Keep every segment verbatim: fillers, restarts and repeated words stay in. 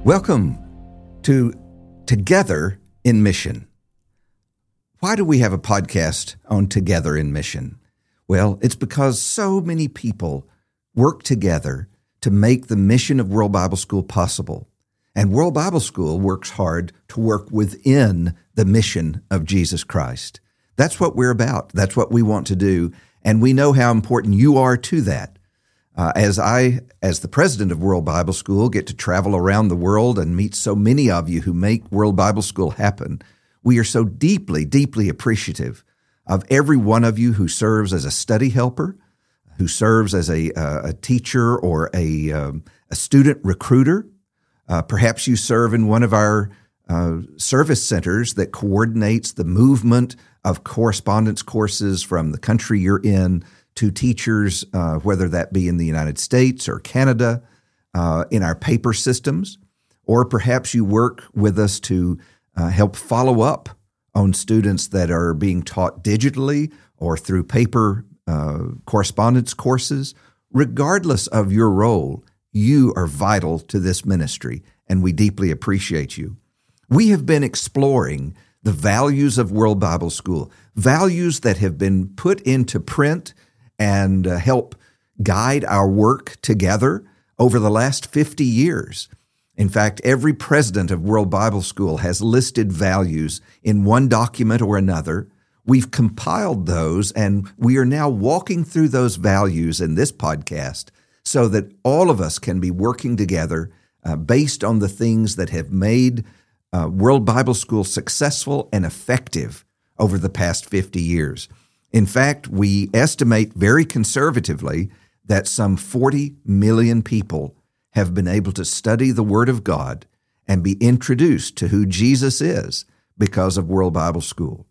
Welcome to Together in Mission. Why do we have a podcast on Together in Mission? Well, it's because so many people work together to make the mission of World Bible School possible. And World Bible School works hard to work within the mission of Jesus Christ. That's what we're about. That's what we want to do. And we know how important you are to that. Uh, as I, as the president of World Bible School, get to travel around the world and meet so many of you who make World Bible School happen, we are so deeply, deeply appreciative of every one of you who serves as a study helper, who serves as a, uh, a teacher or a, um, a student recruiter. Uh, perhaps you serve in one of our uh, service centers that coordinates the movement of correspondence courses from the country you're in to teachers, uh, whether that be in the United States or Canada, uh, in our paper systems, or perhaps you work with us to uh, help follow up on students that are being taught digitally or through paper uh, correspondence courses. Regardless of your role, you are vital to this ministry, and we deeply appreciate you. We have been exploring the values of World Bible School, values that have been put into print and uh, help guide our work together over the last fifty years. In fact, every president of World Bible School has listed values in one document or another. We've compiled those, and we are now walking through those values in this podcast so that all of us can be working together uh, based on the things that have made uh, World Bible School successful and effective over the past fifty years. In fact, we estimate very conservatively that some forty million people have been able to study the Word of God and be introduced to who Jesus is because of World Bible School.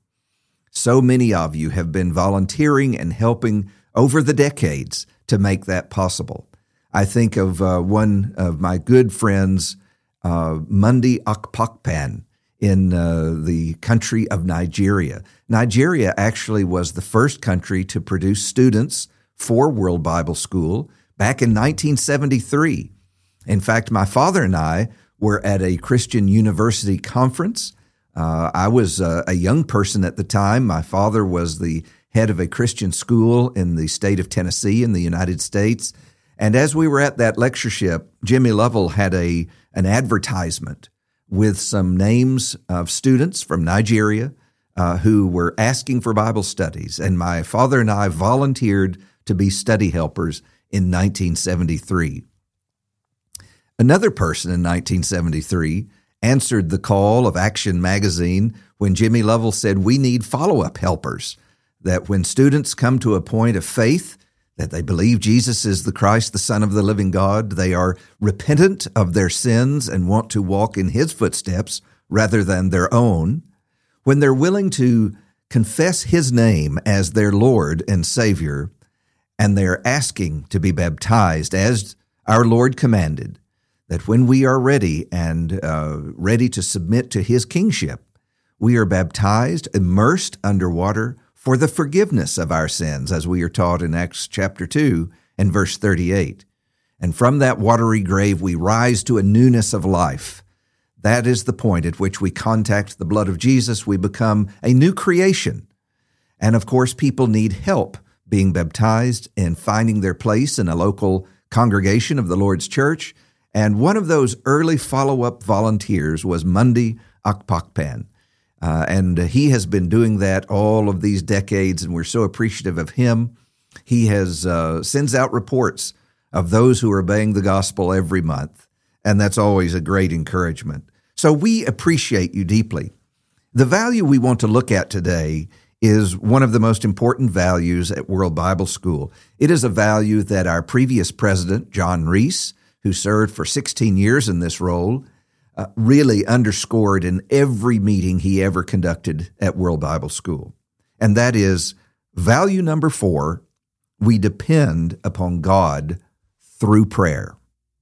So many of you have been volunteering and helping over the decades to make that possible. I think of uh, one of my good friends, uh, Mundi Akpakpan, in uh, the country of Nigeria. Nigeria actually was the first country to produce students for World Bible School back in nineteen seventy-three. In fact, my father and I were at a Christian university conference. Uh, I was uh, a young person at the time. My father was the head of a Christian school in the state of Tennessee in the United States. And as we were at that lectureship, Jimmy Lovell had a an advertisement with some names of students from Nigeria uh, who were asking for Bible studies. And my father and I volunteered to be study helpers in nineteen seventy-three. Another person in nineteen seventy-three answered the call of Action Magazine when Jimmy Lovell said, we need follow-up helpers, that when students come to a point of faith, that they believe Jesus is the Christ, the Son of the living God, they are repentant of their sins and want to walk in His footsteps rather than their own, when they're willing to confess His name as their Lord and Savior, and they're asking to be baptized as our Lord commanded, that when we are ready and uh, ready to submit to His kingship, we are baptized, immersed underwater, for the forgiveness of our sins, as we are taught in Acts chapter two and verse thirty-eight. And from that watery grave, we rise to a newness of life. That is the point at which we contact the blood of Jesus. We become a new creation. And of course, people need help being baptized and finding their place in a local congregation of the Lord's church. And one of those early follow-up volunteers was Mundi Akpakpan. Uh, and he has been doing that all of these decades, and we're so appreciative of him. He has uh, sends out reports of those who are obeying the gospel every month, and that's always a great encouragement. So we appreciate you deeply. The value we want to look at today is one of the most important values at World Bible School. It is a value that our previous president, John Reese, who served for sixteen years in this role, Uh, really underscored in every meeting he ever conducted at World Bible School. And that is value number four, we depend upon God through prayer.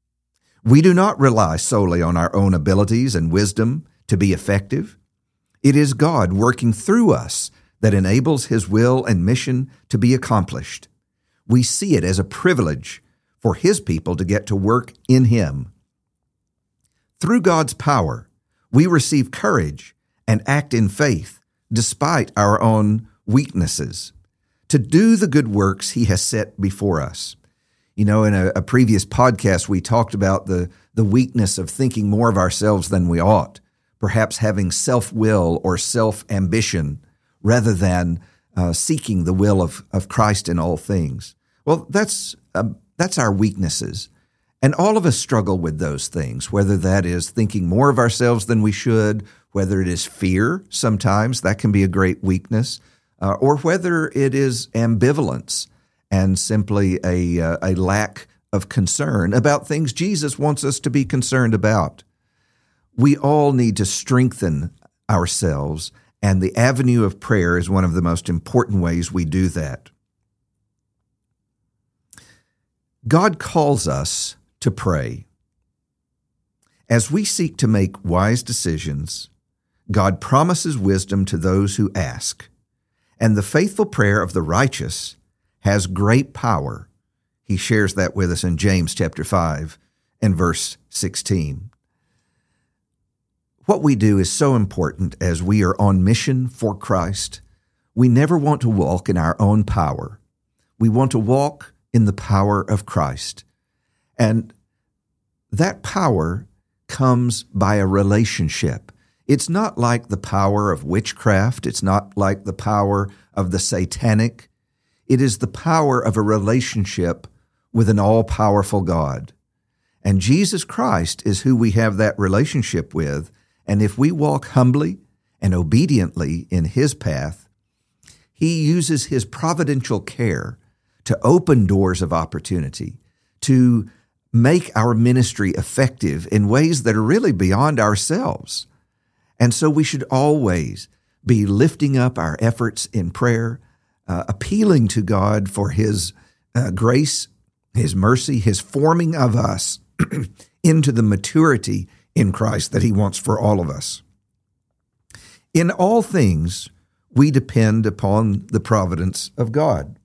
We do not rely solely on our own abilities and wisdom to be effective. It is God working through us that enables His will and mission to be accomplished. We see it as a privilege for His people to get to work in Him. Through God's power, we receive courage and act in faith despite our own weaknesses to do the good works He has set before us. You know, in a, a previous podcast, we talked about the, the weakness of thinking more of ourselves than we ought, perhaps having self-will or self-ambition rather than uh, seeking the will of, of Christ in all things. Well, that's uh, that's our weaknesses. And all of us struggle with those things, whether that is thinking more of ourselves than we should, whether it is fear, sometimes that can be a great weakness, uh, or whether it is ambivalence and simply a, uh, a lack of concern about things Jesus wants us to be concerned about. We all need to strengthen ourselves, and the avenue of prayer is one of the most important ways we do that. God calls us to pray. As we seek to make wise decisions, God promises wisdom to those who ask, and the faithful prayer of the righteous has great power. He shares that with us in James chapter five and verse sixteen. What we do is so important as we are on mission for Christ. We never want to walk in our own power. We want to walk in the power of Christ. And that power comes by a relationship. It's not like the power of witchcraft. It's not like the power of the satanic. It is the power of a relationship with an all-powerful God. And Jesus Christ is who we have that relationship with. And if we walk humbly and obediently in His path, He uses His providential care to open doors of opportunity, to make our ministry effective in ways that are really beyond ourselves. And so we should always be lifting up our efforts in prayer, uh, appealing to God for His uh, grace, His mercy, His forming of us into the maturity in Christ that He wants for all of us. In all things, we depend upon the providence of God.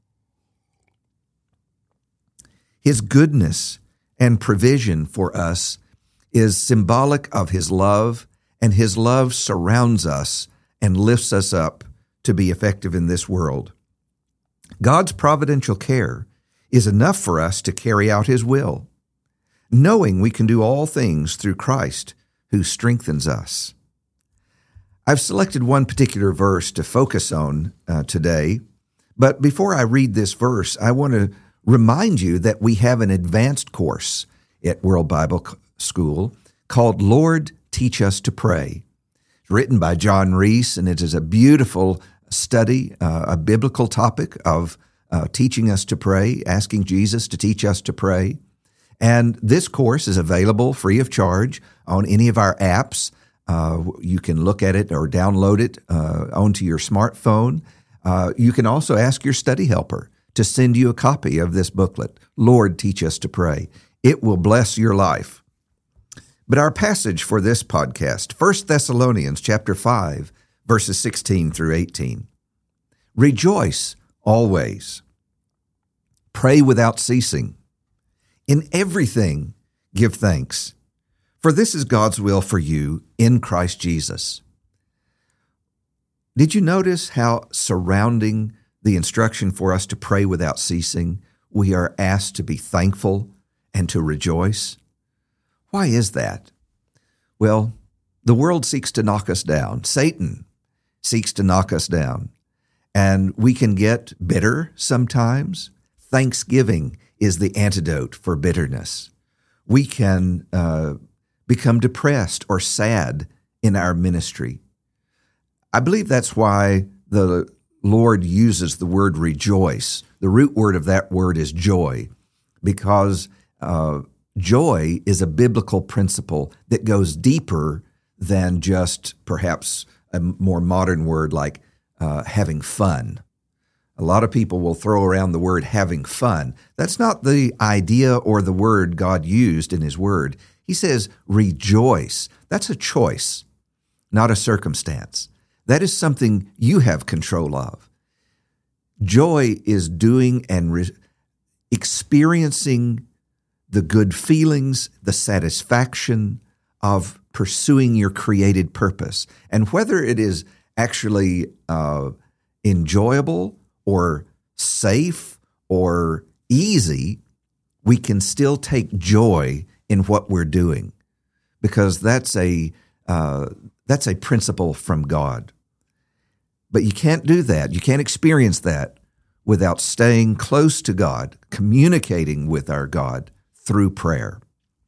His goodness and provision for us is symbolic of His love, and His love surrounds us and lifts us up to be effective in this world. God's providential care is enough for us to carry out His will, knowing we can do all things through Christ who strengthens us. I've selected one particular verse to focus on uh, today, but before I read this verse, I want to remind you that we have an advanced course at World Bible School called Lord, Teach Us to Pray. It's written by John Reese, and it is a beautiful study, uh, a biblical topic of uh, teaching us to pray, asking Jesus to teach us to pray. And this course is available free of charge on any of our apps. Uh, you can look at it or download it uh, onto your smartphone. Uh, you can also ask your study helper to send you a copy of this booklet, Lord, Teach Us to Pray. It will bless your life. But our passage for this podcast, First Thessalonians chapter five, verses sixteen through eighteen. Rejoice always. Pray without ceasing. In everything, give thanks, for this is God's will for you in Christ Jesus. Did you notice how surrounding the instruction for us to pray without ceasing, we are asked to be thankful and to rejoice? Why is that? Well, the world seeks to knock us down. Satan seeks to knock us down. And we can get bitter sometimes. Thanksgiving is the antidote for bitterness. We can uh, become depressed or sad in our ministry. I believe that's why the Lord uses the word rejoice. The root word of that word is joy, because uh, joy is a biblical principle that goes deeper than just perhaps a more modern word like uh, having fun. A lot of people will throw around the word having fun. That's not the idea or the word God used in His word. He says rejoice. That's a choice, not a circumstance. That is something you have control of. Joy is doing and re- experiencing the good feelings, the satisfaction of pursuing your created purpose. And whether it is actually uh, enjoyable or safe or easy, we can still take joy in what we're doing, because that's a uh, that's a principle from God. But you can't do that. You can't experience that without staying close to God, communicating with our God through prayer.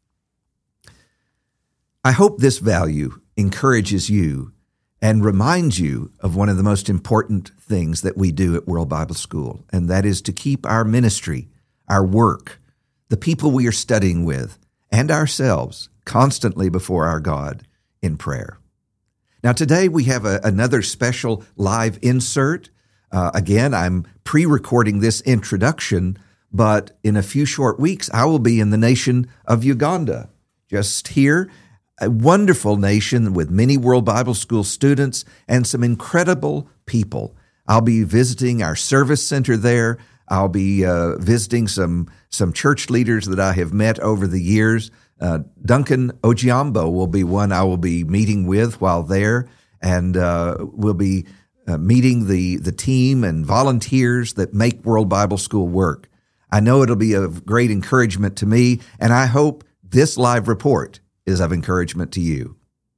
I hope this value encourages you and reminds you of one of the most important things that we do at World Bible School, and that is to keep our ministry, our work, the people we are studying with, and ourselves constantly before our God in prayer. Now, today we have a, another special live insert. Uh, again, I'm pre-recording this introduction, but in a few short weeks, I will be in the nation of Uganda, just here, a wonderful nation with many World Bible School students and some incredible people. I'll be visiting our service center there. I'll be uh, visiting some some church leaders that I have met over the years. Uh, Duncan Ojiambo will be one I will be meeting with while there, and uh, we'll be uh, meeting the, the team and volunteers that make World Bible School work. I know it'll be of great encouragement to me, and I hope this live report is of encouragement to you.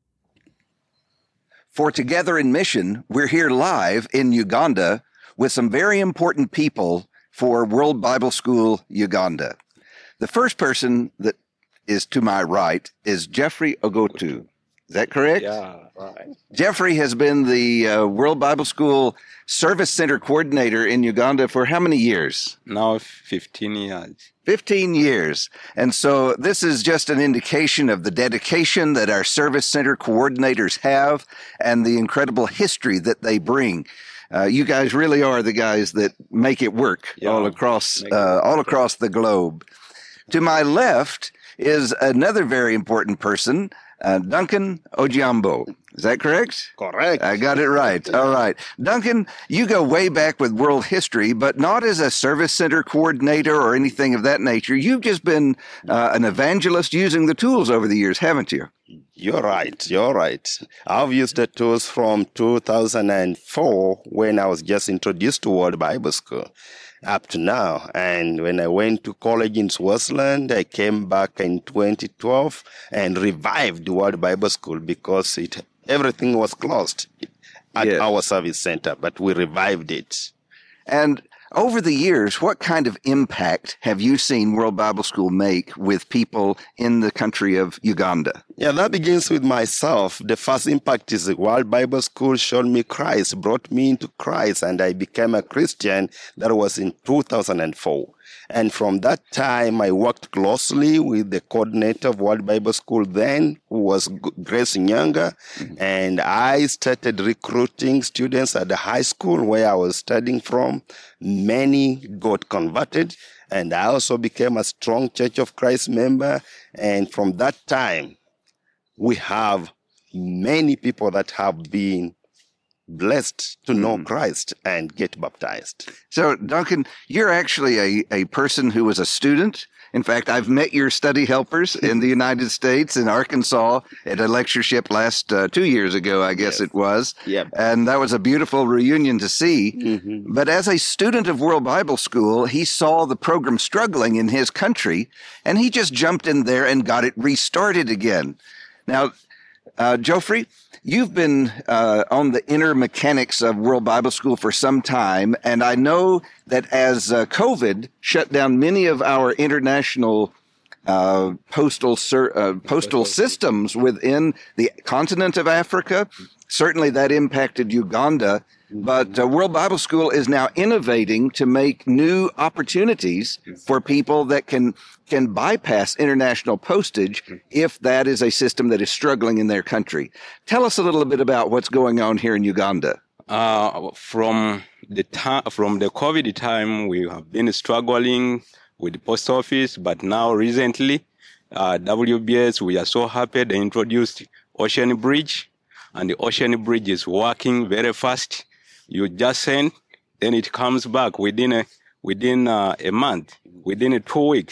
For Together in Mission, we're here live in Uganda with some very important people for World Bible School Uganda. The first person that is to my right is Jeffrey Ogotu. Is that correct? Yeah, right. Jeffrey has been the uh, World Bible School Service Center Coordinator in Uganda for how many years? Now fifteen years. fifteen years. And so this is just an indication of the dedication that our Service Center coordinators have and the incredible history that they bring. Uh, you guys really are the guys that make it work Yeah, all across uh, all across the globe. To my left is another very important person, uh, Duncan Ojiambo. Is that correct? Correct. I got it right. All right. Duncan, you go way back with world history, but not as a service center coordinator or anything of that nature. You've just been uh, an evangelist using the tools over the years, haven't you? You're right. You're right. I've used the tools from two thousand four when I was just introduced to World Bible School up to now. And when I went to college in Switzerland, I came back in twenty twelve and revived World Bible School because it everything was closed at Yes. our service center, but we revived it. And over the years, what kind of impact have you seen World Bible School make with people in the country of Uganda? Yeah, that begins with myself. The first impact is the World Bible School showed me Christ, brought me into Christ, and I became a Christian. That was in two thousand four. And from that time, I worked closely with the coordinator of World Bible School then, who was Grace Nyanga, mm-hmm. and I started recruiting students at the high school where I was studying from. Many got converted, and I also became a strong Church of Christ member. And from that time, we have many people that have been blessed to know mm. Christ and get baptized. So, Duncan, you're actually a, a person who was a student. In fact, I've met your study helpers in the United States, in Arkansas, at a lectureship last uh, two years ago, I guess yes. it was. Yep. And that was a beautiful reunion to see. Mm-hmm. But as a student of World Bible School, he saw the program struggling in his country, and he just jumped in there and got it restarted again. Now, uh, Geoffrey, you've been uh, on the inner mechanics of World Bible School for some time, and I know that as uh, COVID shut down many of our international uh, postal ser- uh, postal systems within the continent of Africa, certainly that impacted Uganda. But uh, World Bible School is now innovating to make new opportunities for people that can can bypass international postage if that is a system that is struggling in their country. Tell us a little bit about what's going on here in Uganda. Uh, from the time, from the COVID time, we have been struggling with the post office, but now recently, uh, W B S, we are so happy they introduced Ocean Bridge, and the Ocean Bridge is working very fast. You just send, then it comes back within a within uh, a month, within a two weeks,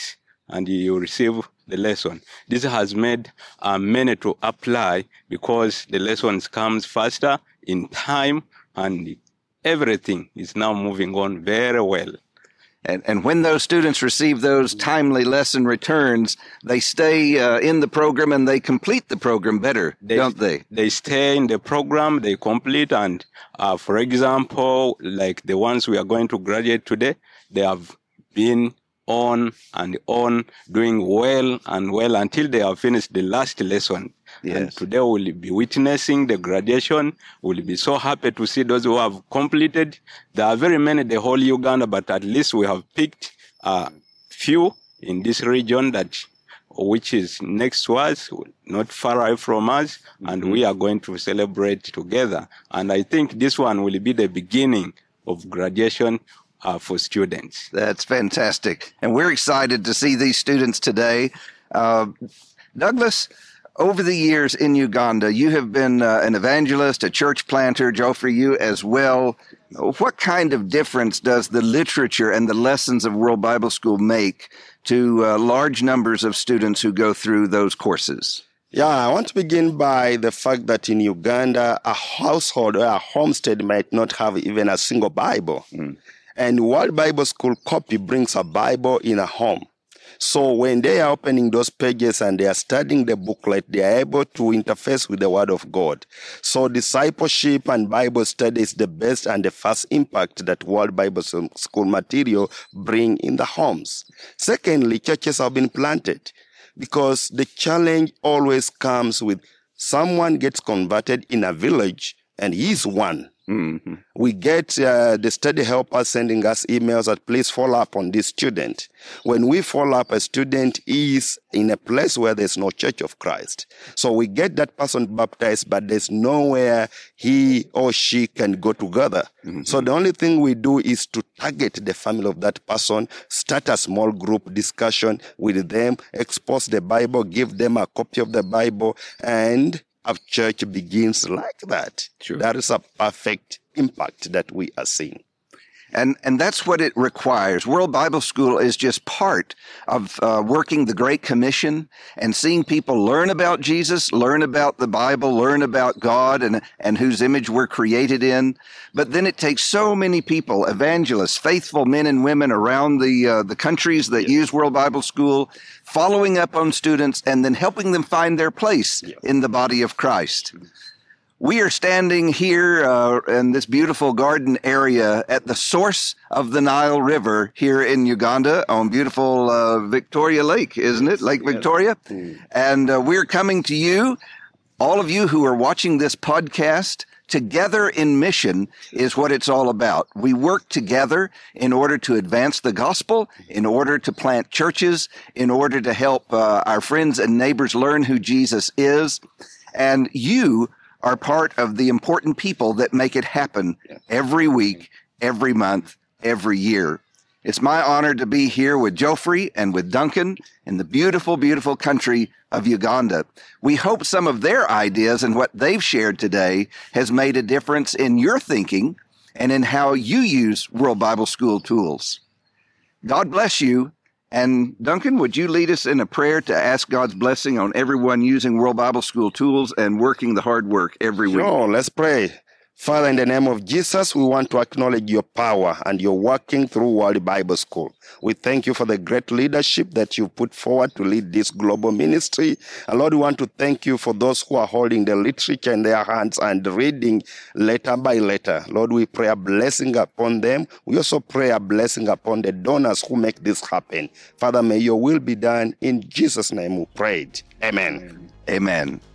and you receive the lesson. This has made uh, many to apply because the lessons comes faster in time, and everything is now moving on very well. And, and when those students receive those timely lesson returns, they stay uh, in the program and they complete the program better, They, don't they? They stay in the program, they complete, and uh, for example, like the ones we are going to graduate today, they have been on and on, doing well and well until they have finished the last lesson. Yes. And today we'll be witnessing the graduation. We'll be so happy to see those who have completed. There are very many in the whole Uganda, but at least we have picked a uh, few in this region that, which is next to us, not far away from us, mm-hmm. and we are going to celebrate together. And I think this one will be the beginning of graduation Uh, for students. That's fantastic. And we're excited to see these students today. Uh, Douglas, over the years in Uganda, you have been uh, an evangelist, a church planter, Geoffrey, you as well. What kind of difference does the literature and the lessons of World Bible School make to uh, large numbers of students who go through those courses? Yeah, I want to begin by the fact that in Uganda, a household or a homestead might not have even a single Bible. Mm. And World Bible School copy brings a Bible in a home. So when they are opening those pages and they are studying the booklet, they are able to interface with the Word of God. So discipleship and Bible study is the best and the first impact that World Bible School material bring in the homes. Secondly, churches have been planted because the challenge always comes with someone gets converted in a village and he's one. Mm-hmm. We get uh, the study helpers sending us emails that please follow up on this student. When we follow up, a student is in a place where there's no Church of Christ. So we get that person baptized, but there's nowhere he or she can go together. Mm-hmm. So the only thing we do is to target the family of that person, start a small group discussion with them, expose the Bible, give them a copy of the Bible, and our church begins like that. Sure. That is a perfect impact that we are seeing. And and that's what it requires. World Bible School is just part of uh, working the Great Commission and seeing people learn about Jesus, learn about the Bible, learn about God and, and whose image we're created in. But then it takes so many people, evangelists, faithful men and women around the uh, the countries that yes. use World Bible School, following up on students and then helping them find their place yes. in the body of Christ. We are standing here uh, in this beautiful garden area at the source of the Nile River here in Uganda on beautiful uh, Victoria Lake, isn't it? Lake Victoria. Yes. And uh, we're coming to you, all of you who are watching this podcast. Together in Mission is what it's all about. We work together in order to advance the gospel, in order to plant churches, in order to help uh, our friends and neighbors learn who Jesus is. And you are part of the important people that make it happen every week, every month, every year. It's my honor to be here with Geoffrey and with Duncan in the beautiful, beautiful country of Uganda. We hope some of their ideas and what they've shared today has made a difference in your thinking and in how you use World Bible School tools. God bless you. And Duncan, would you lead us in a prayer to ask God's blessing on everyone using World Bible School tools and working the hard work every week? Sure, let's pray. Father, in the name of Jesus, we want to acknowledge your power and your working through World Bible School. We thank you for the great leadership that you put forward to lead this global ministry. And Lord, we want to thank you for those who are holding the literature in their hands and reading letter by letter. Lord, we pray a blessing upon them. We also pray a blessing upon the donors who make this happen. Father, may your will be done. In Jesus' name we prayed. Amen. Amen.